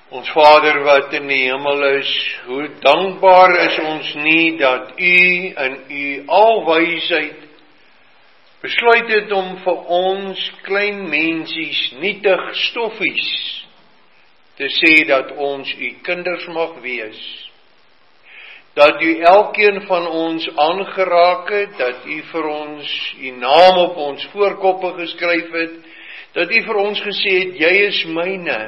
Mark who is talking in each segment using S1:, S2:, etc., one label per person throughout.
S1: Ons Vader wat in die hemel is, hoe dankbaar is ons nie dat U in U alwysheid besluit het om vir ons klein mensies, nietig stoffies, te sê dat ons U kinders mag wees. Dat U elkeen van ons aangeraak het, dat U vir ons U naam op ons voorkoppe geskryf het, dat U vir ons gesê het, Jy is myne.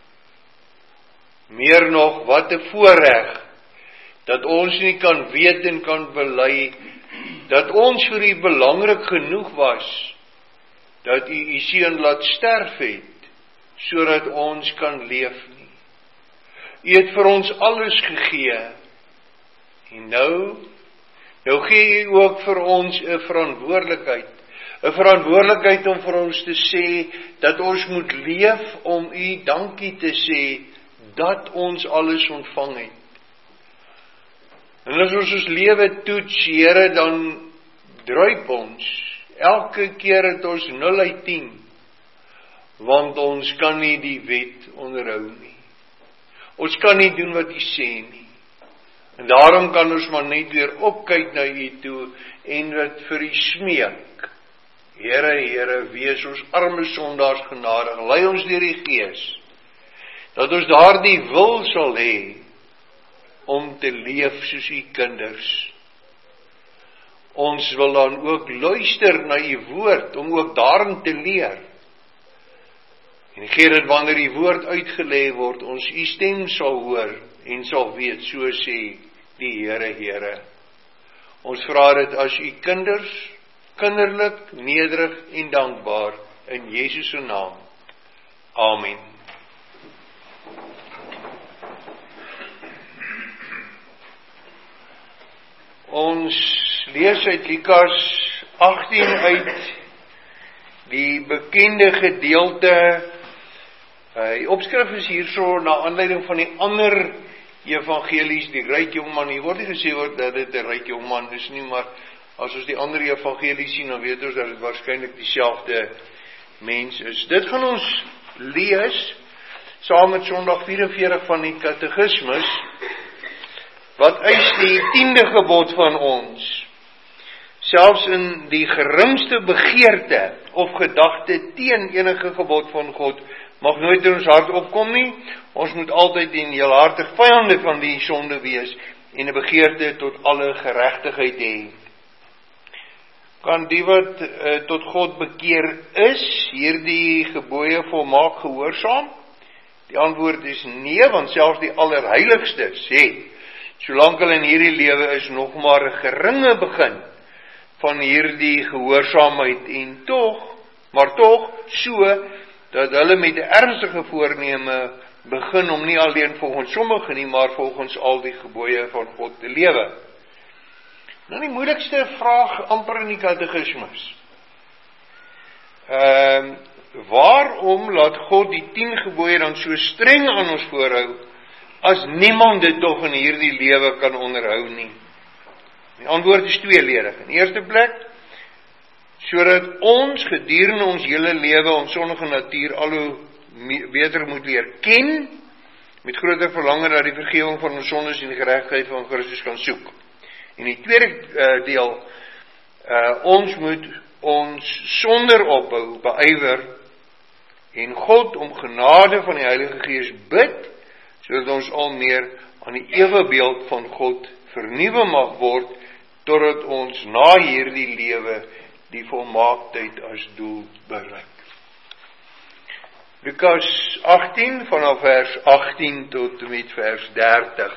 S1: Meer nog, wat 'n voorreg, dat ons nie kan weet en kan bely, dat ons vir U belangrik genoeg was, dat U U seun laat sterf het, sodat ons kan leef nie. U het vir ons alles gegee, en nou gee U ook vir ons 'n verantwoordelikheid om vir ons te sê, dat ons moet leef om U dankie te sê, dat ons alles ontvang het. En as ons lewe toets, Here, dan druip ons. Elke keer het ons 0 uit 10, want ons kan nie die wet onderhou nie. Ons kan nie doen wat U sê nie. En daarom kan ons maar net weer opkyk na U toe, en dit vir U smeek. Here, wees ons arme sondaars genadig, lei ons deur die Gees, dat ons daardie wil sal hê, om te leef soos U kinders. Ons wil dan ook luister na U woord, om ook daarin te leer. En gee dat wanneer U woord uitgelê word, ons U stem sal hoor, en sal weet, so sê die Here. Ons vra dit as U kinders, kinderlik, nederig en dankbaar, in Jesus se naam. Amen. Ons lees uit Lukas 18 uit, die bekende gedeelte. Die opskrif is hierso na aanleiding van die ander evangelies, die ryk jongman. Hier word nie gesê dat dit 'n ryk jongman is nie, maar as ons die ander evangelies sien, dan weet ons dat dit waarskynlik dieselfde mens is. Dit gaan ons lees saam met Sondag 44 van die Katekismus, wat eis die 10de gebod van ons. Selfs in die geringste begeerte of gedagte teen enige gebod van God mag nooit in ons hart opkom nie. Ons moet altyd en heelhartig vyande van die sonde wees en 'n begeerte tot alle geregtigheid hê. Kan die wat tot God bekeer is, hierdie gebooie volmaak gehoorsaam? Die antwoord is nee, want selfs die allerheiligste sê, solank hulle in hierdie lewe is, nog maar 'n geringe begin van hierdie gehoorsaamheid, en tog so, dat hulle met 'n ernstige voorneme begin om nie alleen volgens sommige nie, maar volgens al die gebooie van God te lewe. Nou die moeilikste vraag amper in die Katekismus. Waarom laat God die 10 gebooie dan so streng aan ons voorhou, as niemand dit tog in hierdie lewe kan onderhou nie? Die antwoord is tweeledig. In die eerste plek, sodat ons gedurende ons hele lewe ons sondige natuur al hoe beter moet leer ken, met groter verlange dat die vergewing van ons sondes en die geregtigheid van Christus kan soek. En die tweede deel, ons moet ons sonder ophou beywer en God om genade van die Heilige Gees bid, sodat ons al meer aan die ewebeeld van God vernuwe mag word, totdat ons na hierdie lewe die volmaaktheid as doel bereik. Lukas 18 vanaf vers 18 tot en met vers 30.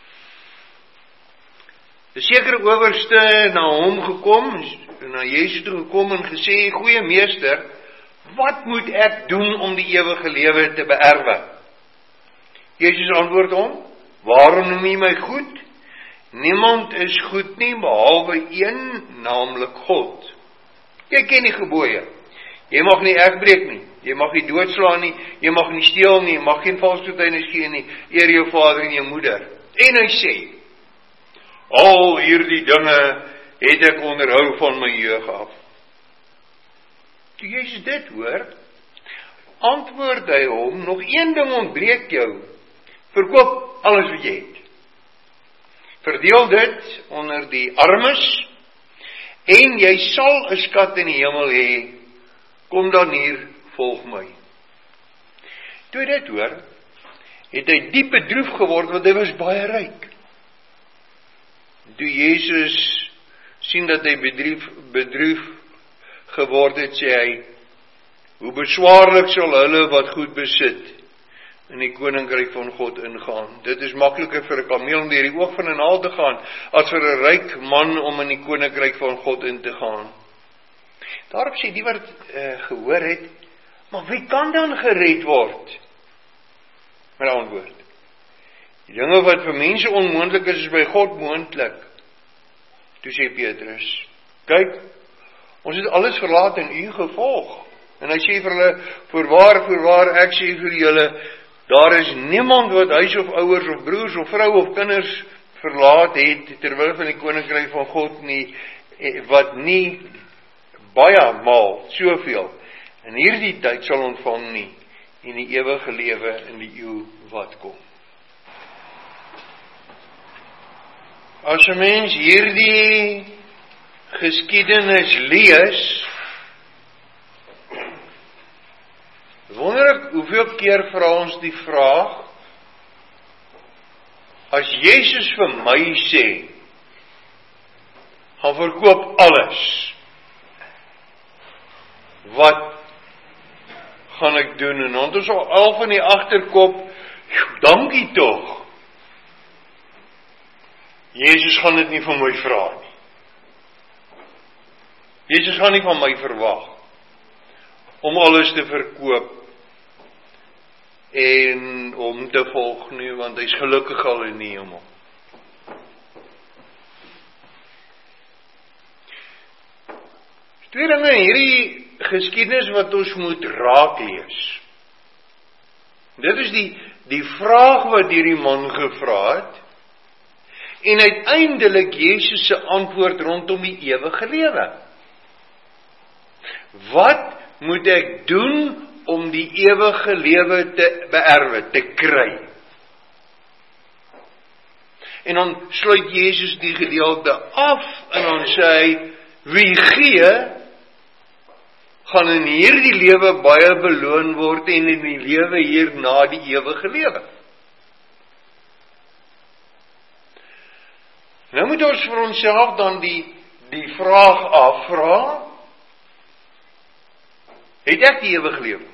S1: 'n sekere owerste na hom gekom, na Jezus toe gekom en gesê, goeie meester, wat moet ek doen om die ewige lewe te beerwe? Jezus antwoord hom, waarom noem jy my goed? Niemand is goed nie, behalwe een, naamlik God. Jy ken die gebooie. Jy mag nie egbreek nie, jy mag nie doodslaan nie, jy mag nie steel nie, jy mag geen valse getuienis gee nie, eer jou vader en jou moeder. En hy sê, al hierdie dinge het ek onderhou van my jeug af. Toe Jezus dit hoor, antwoord hy hom, nog een ding ontbreek jou. verkoop alles wat jy het. Verdeel dit onder die armes, en jy sal 'n skat in die hemel hê, kom dan hier, volg my. Toe hy dit hoor, het hy diep bedroef geword, want hy was baie ryk. Toe Jesus sien dat hy bedroef geword het, sê hy, hoe beswaarlik sal hulle wat goed besit in die koninkryk van God ingaan. Dit is makliker vir 'n kameel om deur die oog van 'n naald te gaan, as vir 'n ryk man om in die koninkryk van God in te gaan. Daarop sê die wat gehoor het, maar wie kan dan gered word? Met antwoord, die dinge wat vir mense onmoontlik is by God moontlik. Toe sê Petrus, kyk, ons het alles verlaat en u gevolg. En hy sê vir hulle, voorwaar, ek sê vir julle, daar is niemand wat huis of ouers of broers of vrou of kinders verlaat het, terwille van die koninkryk van God nie, wat nie baie maal, soveel, in hierdie tyd sal ontvang nie, en die ewige lewe in die eeu wat kom. As 'n mens hierdie geskiedenis lees, wonder ek hoeveel keer vra ons die vraag, as Jesus vir my sê, gaan verkoop alles, wat gaan ek doen? En ons is al van die agterkop, dankie tog, Jesus gaan dit nie van my vra nie. Jesus gaan nie van my verwag om alles te verkoop en om te volg nie, want hy is gelukkig al in die hemel. Twee dinge in hierdie geskiedenis wat ons moet raak lees. Dit is die vraag wat hierdie man gevra het, en uiteindelik Jesus se antwoord rondom die ewige lewe. Wat moet ek doen om die ewige lewe te beerwe, te kry? En dan sluit Jesus die gedeelte af, en dan sê hy, wie gee, gaan in hierdie lewe baie beloon word, en in die lewe hierna die ewige lewe. Nou moet ons vir onsself dan die vraag afvra, het ek die ewige lewe?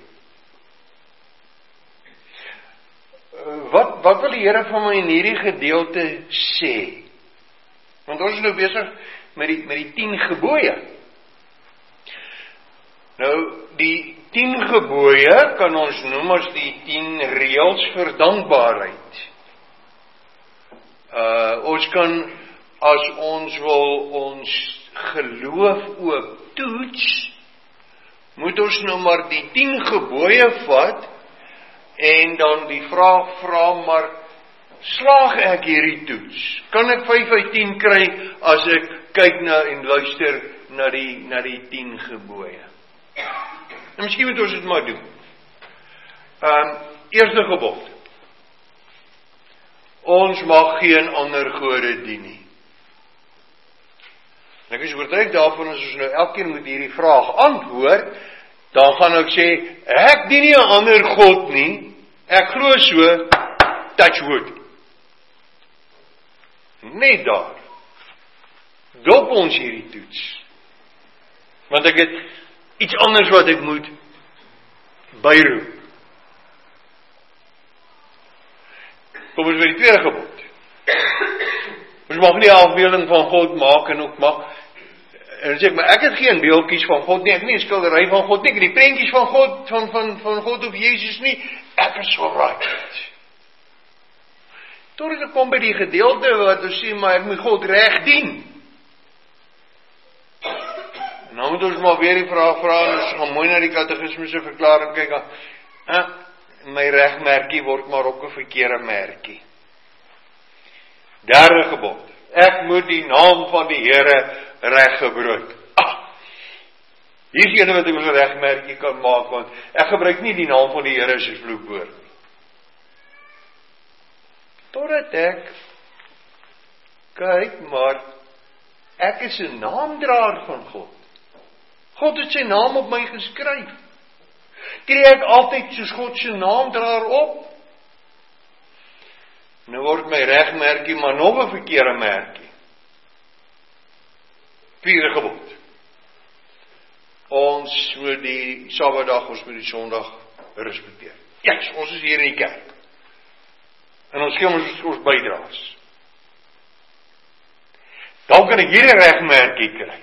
S1: Wat wil die Here van my in hierdie gedeelte sê? Want ons is nou besig met die 10 gebooie. Nou, die 10 gebooie kan ons noem as die 10 reëls vir dankbaarheid. Ons kan, as ons wil ons geloof ook toets, moet ons nou maar die 10 gebooie vat, en dan die vraag vra, maar slaag ek hierdie toets? Kan ek 5 uit 10 kry, as ek kyk na en luister na die 10 gebooie? En miskien moet ons dit maar doen. Eerste gebod. Ons mag geen ander gode dien nie. En ek is oortuig daarvan, as ons nou elkeen moet hierdie vraag antwoord, dan gaan ek sê, ek dien nie 'n ander God nie, ek glo so, touch wood. Net daar. Dop ons hierdie toets. Want ek het iets anders wat ek moet byroep. Kom ons by die tweede gebod. Ons mag nie 'n afbeelding van God maak en ook mag, en sê ek, maar ek het geen beeldjies van God nie, ek het nie 'n skildery van God nie, ek het die prentjies van God, van God of Jesus nie, ek is so right. Totdat ek kom by die gedeelte wat ons sê, maar ek moet God reg dien. En nou moet ons maar weer die vraag vra, en ons gaan mooi na die katekismes se verklaring kyk, my regmerkie word maar ook 'n verkeerde merkie. Derde gebod, ek moet die naam van die Here reg gebruik. Hier is ene wat ek met 'n regmerkie kan maak, want ek gebruik nie die naam van die Here as 'n vloekwoord. Totdat ek, kyk, maar ek is 'n naamdraer van God. God het sy naam op my geskryf. Tree ek altyd soos God se naamdraer op? Nou word my regmerkie maar nog 'n verkeerde merkie. 4de gebod. Ons moet die Sabbatdag, ons moet die Sondag respekteer. Yes, ons is hier in die kerk. En ons gee ons bydraes. Dan kan ek hierdie regmerkie kry.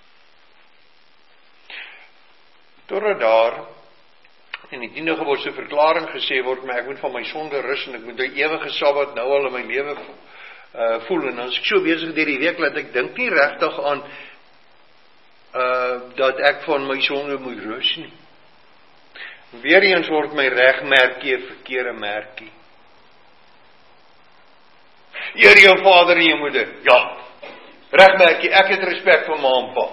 S1: Totdat daar in die 10de gebod se verklaring gesê word, maar ek moet van my sonde rus en ek moet 'n ewige Sabbat nou al in my lewe voel. En as ek so besig deur die week dat ek dink nie regtig aan dat ek van my sonde moet rus nie. Weereens word my regmerkie 'n verkeerde merkie. Eer jou vader en jou moeder. Ja, regmerkie, ek het respek vir ma en pa.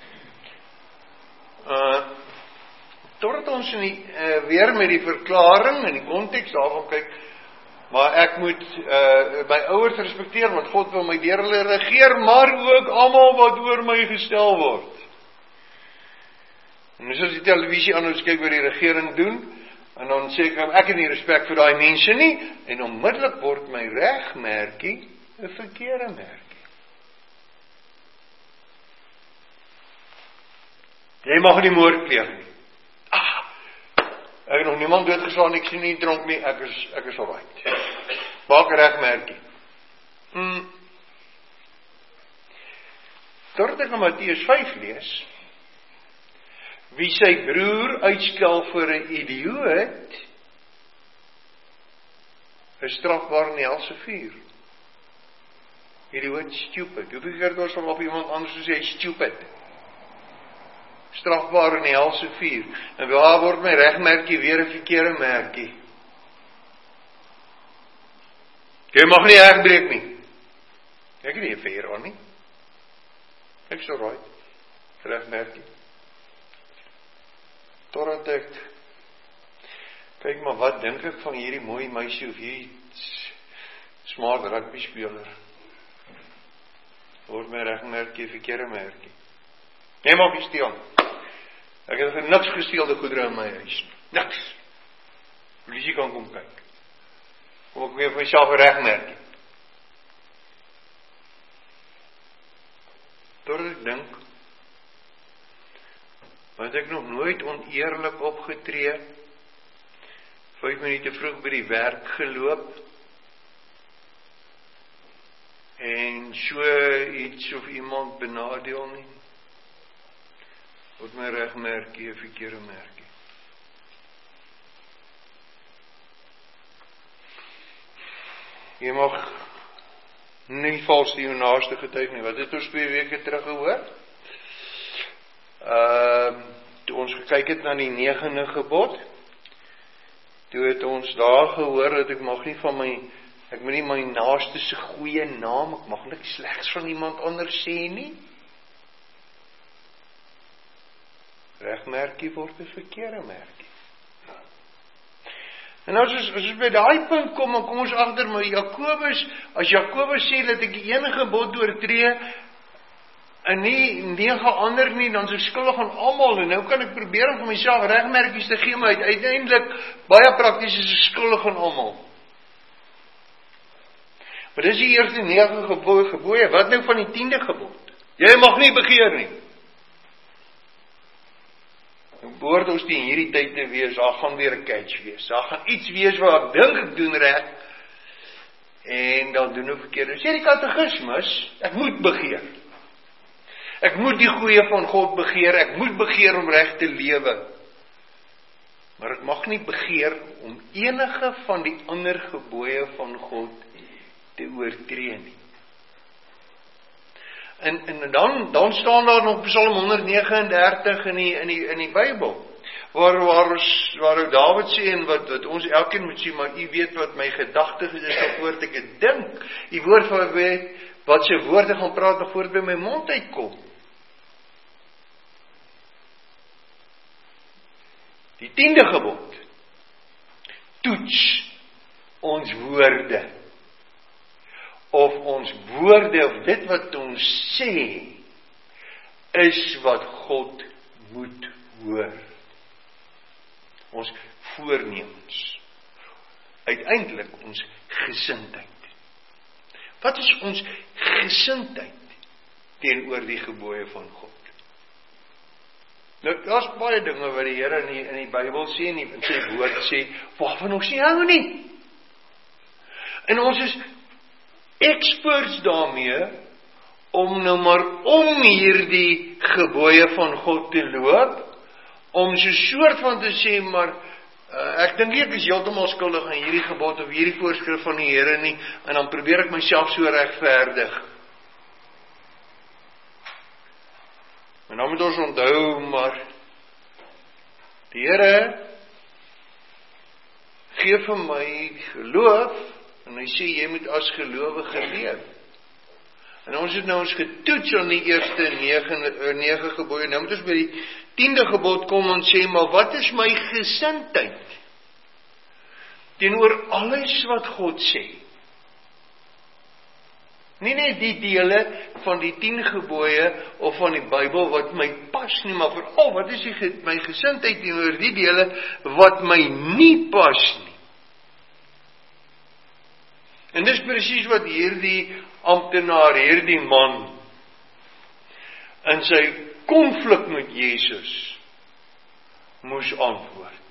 S1: Totdat ons weer met die verklaring en die konteks daarvan kyk, maar ek moet my ouers respekteer, want God wil my deur hulle regeer, maar ook almal wat oor my gestel word. En as die televisie aan ons kyk wat die regering doen, en dan sê ek het nie respek vir daai mense nie, en onmiddellik word my regmerkie 'n verkeerde merkie. Jy mag nie moord pleeg nie. Ek het nog niemand doodgeslaan, ek sien nie dronk nie, ek is alright. Maak 'n regmerkie. Totdat ek in Matteus 5 lees, wie sy broer uitskel vir 'n idioot, is strafbaar in die helse vuur. Idioot, stupid. Hoeveel keer het ons al op iemand anders gesê, stupid? Strafbaar in die helse vuur. En waar word my regmerkie weer 'n verkeerde merkie? Jy mag nie regbreek nie. Ek het nie 'n vuur aan nie. Ek is alright. Regmerkie. Totdat ek kyk maar wat dink ek van hierdie mooi meisie of hierdie smart rugby speler. Word my regmerkie verkeerde merkie. Nee, mag nie steel. Ek het niks gesteelde goedere in my huis. Niks. Polisie kan kom kyk. Kom ek weer vir myself 'n regmerkie. Totdat ek dink, want ek nog nooit oneerlik opgetree, 5 minute vroeg by die werk geloop, en so iets of iemand benadeel nie, word my regmerkie 'n verkeerde merkie. Jy mag nie vals die jou naaste getuig nie. Wat het ons 2 weke terug gehoor? Toe ons gekyk het na die 9de gebod, toe het ons daar gehoor dat ek mag nie van ek moet nie my naaste se goeie naam, ek mag niks slegs van iemand anders sê nie. Regmerkie word 'n verkeerde merkie. En as ons by daai punt kom, dan kom ons agter maar as Jakobus sê dat ek die enige gebod oortree en nie 9 ander nie, dan is ek skuldig aan almal, en nou kan ek probeer om vir myself regmerkies te gee, maar uiteindelik baie prakties is ek skuldig aan almal. Maar dis die eerste 9 gebooie, wat nou van die 10de gebod? Jy mag nie begeer nie. Behoort ons die in hierdie tyd te wees, daar gaan weer 'n catch wees, daar gaan iets wees waar ek dink ek doen reg, en dan doen ek verkeerd. Sê die katekismus, ek moet begeer. Ek moet die goeie van God begeer, ek moet begeer om reg te lewe. Maar ek mag nie begeer om enige van die ander gebooie van God te oortree nie. En dan staan daar nog Psalm 139 in die Bybel, waar Dawid sê, en wat ons elkeen moet sê, maar u weet wat my gedagtes is, of woord ek het dink, die woord van wat sy woorde gaan praat, nog voort by my mond uitkom. Die 10de gebod, toets ons woorde. of ons woorde, of dit wat ons sê, is wat God moet hoor. Ons voornemens. Uiteindelik ons gesindheid. Wat is ons gesindheid teenoor die gebooie van God? Nou, daar's baie dinge wat die Here in die Bybel sê, en in sy woord sê, waarvan ons nie hou nie. En ons is experts daarmee, om nou maar om hierdie gebooie van God te loop, om so soort van te sê, maar ek dink ek is heeltemal skuldig aan hierdie gebod of hierdie voorskrif van die Here nie, en dan probeer ek myself so regverdig. En dan moet ons onthou, maar die Here gee vir my geloof, en hy sê, jy moet as gelowige leef. En ons het nou ons getoets aan die eerste 9 gebooie. Nou moet ons by die 10de gebod kom en sê, maar wat is my gesindheid teenoor alles wat God sê? Nie net die dele van die 10 gebooie of van die Bybel wat my pas nie, maar vooral wat is my gesindheid teenoor die dele wat my nie pas nie. En dis presies wat hierdie amptenaar, hierdie man, in sy konflik met Jesus, moes antwoord.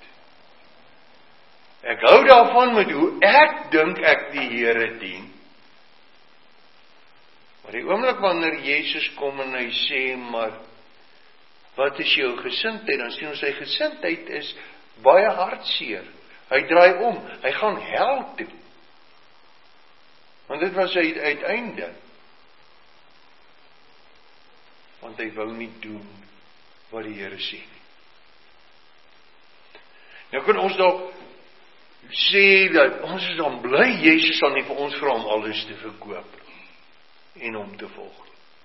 S1: Ek hou daarvan met hoe ek dink ek die Here dien. Maar die oomblik wanneer Jesus kom en hy sê, maar wat is jou gesindheid? Dan sien ons sy gesindheid is baie hartseer. Hy draai om, hy gaan hel toe. Want dit was sy uiteinde. Want hy wou nie doen wat die Here sê nie. Nou kan ons dalk sê dat ons is dan bly, Jesus sal nie vir ons vra om alles te verkoop en om te volg.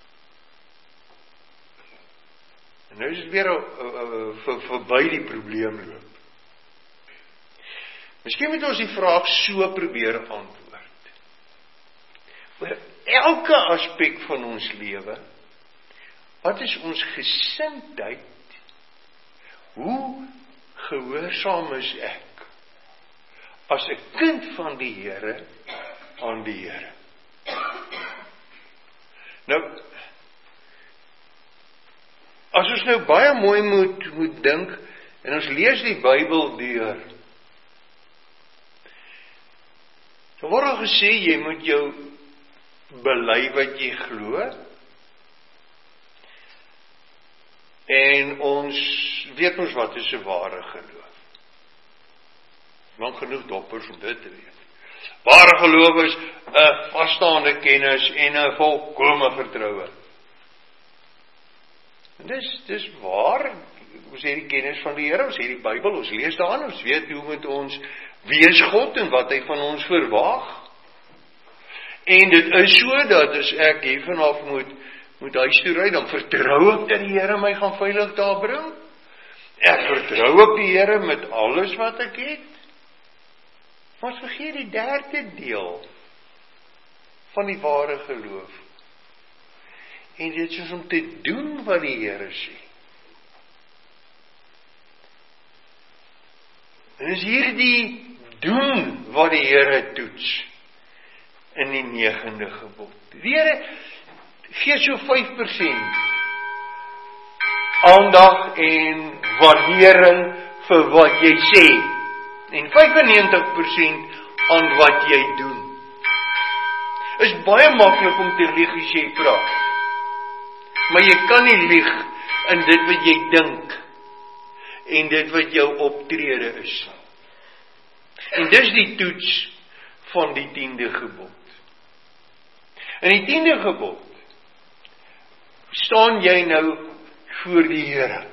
S1: En nou is dit weer verby die probleemloop. Miskien moet ons die vraag so probeer antwoord. Oor elke aspek van ons lewe, wat is ons gesindheid? Hoe gehoorsaam is ek as 'n kind van die Here aan die Here? Nou, as ons nou baie mooi moet dink, en ons lees die Bybel deur, dan word al gesê, jy moet jou bely wat jy glo, en ons weet ons wat is 'n ware geloof. Lang genoeg doppers om dit te weet. Ware geloof is 'n vasstaande kennis en 'n volkome vertroue. En dis waar, ons het die kennis van die Here, ons het die Bybel, ons lees daarin, ons weet hoe moet ons wees God en wat hy van ons verwag. En dit is so dat as ek hier vanaf moet huis toe ry, dan vertrou ek dat die Here my gaan veilig daar bring. Ek vertrou op die Here met alles wat ek het. Maar ons vergeet die derde deel van die ware geloof. En dit is om te doen wat die Here sê. En is hierdie doen wat die Here toets in die 9de gebod. Die Here gee so 5% aandag en waardering vir wat jy sê, en 95% aan wat jy doen. Is baie maklik om te lieg as jy praat, maar jy kan nie lieg in dit wat jy dink en dit wat jou optrede is. En dis die toets van die 10de gebod. In die 10de gebod staan jy nou voor die Here.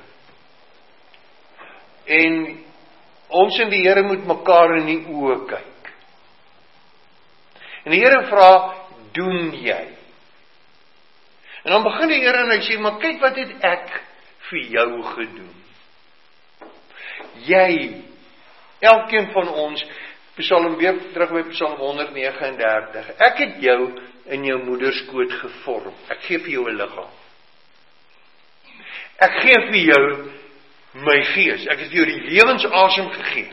S1: En ons en die Here moet mekaar in die oë kyk. En die Here vra, doen jy? En dan begin die Here en hy sê, maar kyk wat het ek vir jou gedoen. Jy, elkeen van ons, weer terug by Psalm 139. Ek het jou in jou moederskoot gevorm. Ek gee vir jou 'n liggaam. Ek gee vir jou my gees. Ek het vir jou die lewensasem gegee.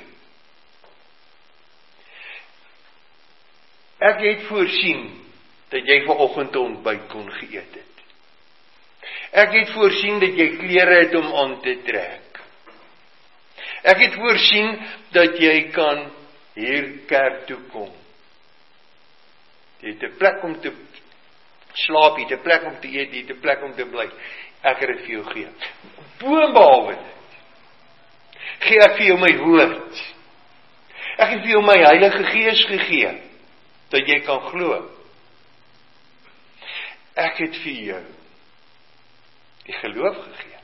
S1: Ek het voorsien dat jy vanoggend 'n ontbyt kon geëet het. Ek het voorsien dat jy klere het om aan te trek. Ek het voorsien dat jy kan hier kerk toe kom. Jy het 'n plek om te slaap, jy het 'n plek om te eet, jy het 'n plek om te bly. Ek het dit vir jou gegee. Boonbehalwe dit, gee ek vir jou my woord. Ek het vir jou my Heilige Gees gegee, dat jy kan glo. Ek het vir jou die geloof gegee.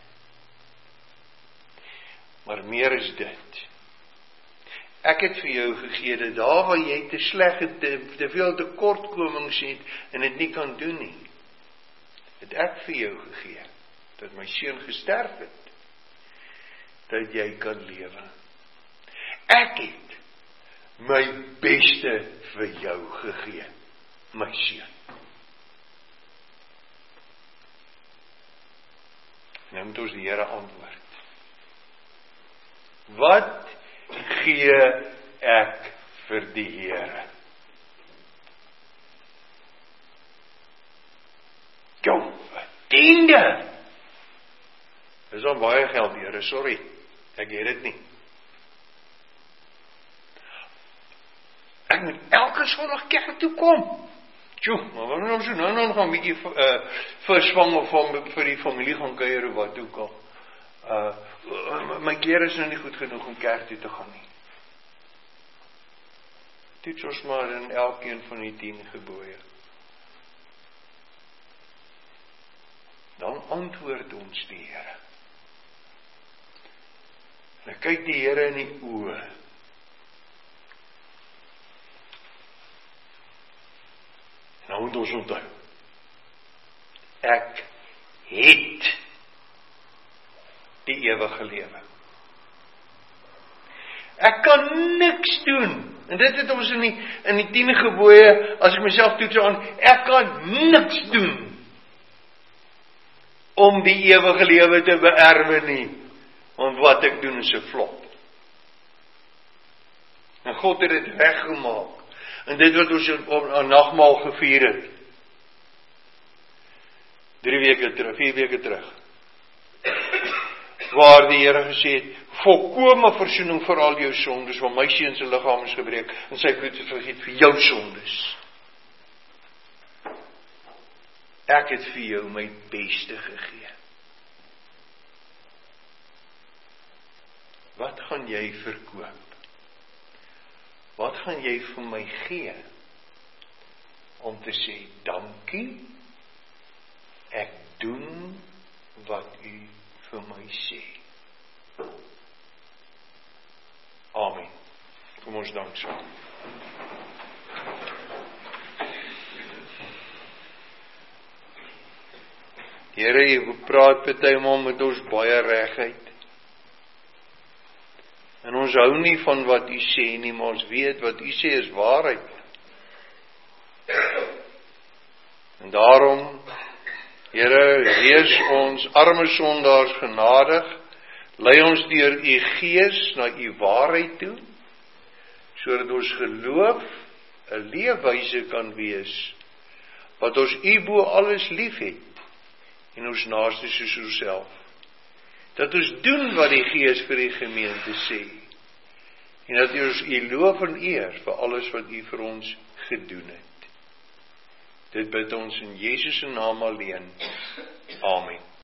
S1: Maar meer is dit. Ek het vir jou gegee dat daar waar jy te sleg het, te veel tekortkomings het en dit nie kan doen nie, het ek vir jou gegee dat my seun gesterf het, dat jy kan lewe. Ek het my beste vir jou gegee, my seun. Nou moet ons die Here antwoord. Wat gee ek vir die Here? Kom, 10de. Dis al baie geld, Here, sorry. Ek het dit nie. Ek moet elke Sondag kerk toe kom. Tjoe, maar wat moet ons doen? Nou gaan 'n bietjie versvang of vir die familie gaan kuier of wat ook al. My klere is nou nie goed genoeg om kerk toe te gaan nie. Toets ons maar in elkeen van die 10 gebooie. Dan antwoord ons die Here. En kyk die Here in die oë. Nou moet ons onthou. Ek het die ewige lewe. Ek kan niks doen. En dit het ons in die 10 gebooie, as ek myself toets aan, ek kan niks doen om die ewige lewe te beerwe nie. Want wat ek doen is 'n flop. En God het dit reggemaak. En dit wat ons op 'n nagmaal gevier het. 3 weke terug, 4 weke terug. Waar die Here gesê het, volkome versoening vir al jou sondes, want my seun se liggaam is gebreek, en sy bloed is vergiet vir jou sondes. Ek het vir jou my beste gegee. Wat gaan jy verkoop? Wat gaan jy vir my gee? Om te sê, dankie, ek doen wat u vir my sê. Amen. Kom ons dank saam. Here, jy praat partymal met ons baie reguit. En ons hou nie van wat u sê nie, maar ons weet wat u sê is waarheid. En daarom, Here, wees ons arme sondaars genadig, lei ons deur u Gees na u waarheid toe, sodat ons geloof 'n leefwyse kan wees, wat ons u bo alles lief het, en ons naaste soos onsself. Dat ons doen wat die Gees vir die gemeente sê, en dat ons u loof en eer vir alles wat u vir ons gedoen het. Dit bid ons in Jesus se naam alleen. Amen.